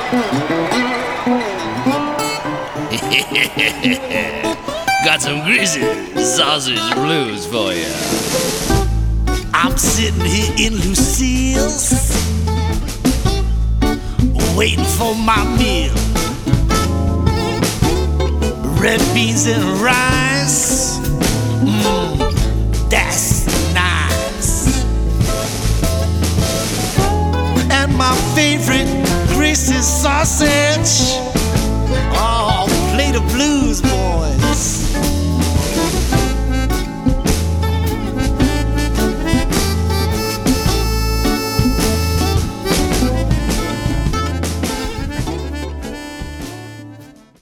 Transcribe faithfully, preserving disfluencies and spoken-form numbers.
Got some greasy sausage blues for you. I'm sitting here in Lucille's, waiting for my meal. Red beans and rice,